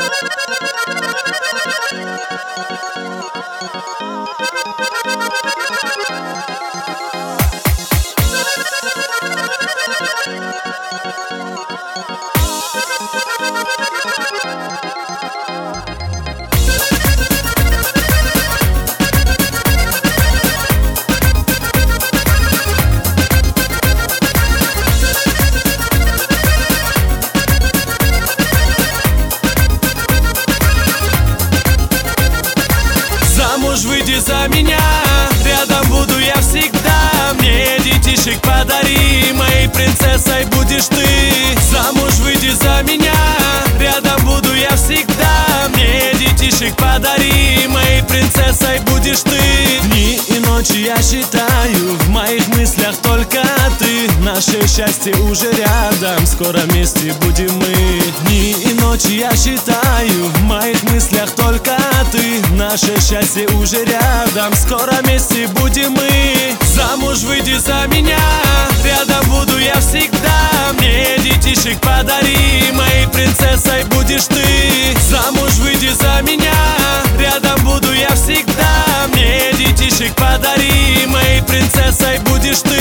Замуж выйди за меня, рядом буду я всегда. Мне детишек подари, моей принцессой будешь ты. Замуж выйди за меня, рядом буду я всегда. Мне детишек подари, моей принцессой будешь ты. Дни и ночи я считаю, в моих мыслях только ты. Наше счастье уже рядом, скоро вместе будем мы. Дни и ночи я считаю, в моих мыслях только ты. Наше счастье уже рядом, скоро вместе будем мы. Замуж выйди за меня, рядом буду я всегда. Мне детишек подари, моей принцессой будешь ты. Замуж выйди за меня, рядом буду я всегда. Мне детишек подари, моей принцессой будешь ты.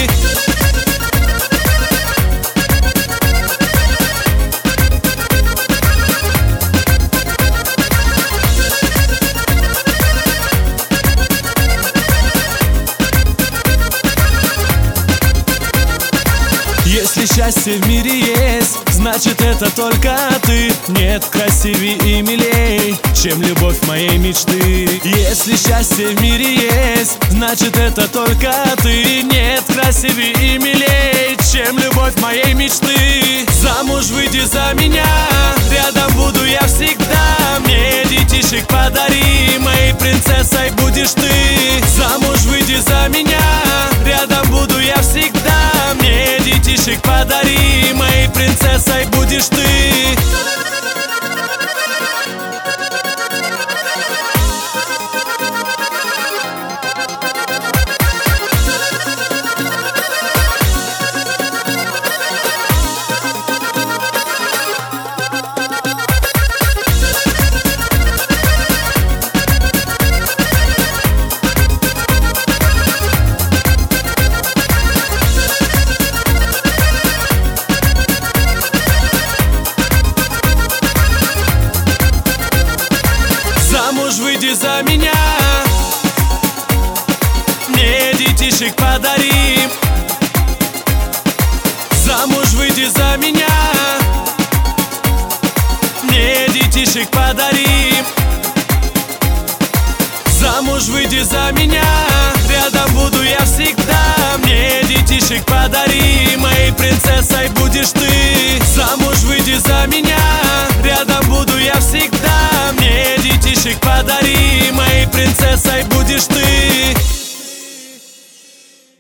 Если счастье в мире есть, значит это только ты. Нет красивей и милей, чем любовь моей мечты. Если счастье в мире есть, значит это только ты. Нет красивей и милей, чем любовь моей мечты. Замуж выйди за меня, рядом буду я всегда. Мне детишек подари, моей принцессой будешь ты. Замуж выйди за меня, рядом буду я всегда. Мне детишек подари, моей принцессой будешь ты. Замуж выйди за меня, мне детишек подари. Замуж выйди за меня, мне детишек подари. Замуж выйди за меня, рядом буду я всегда. Мне детишек подари, моей принцессой будешь ты. Замуж выйди за меня, рядом буду я всегда. Мне детишек подари, моей принцессой будешь ты.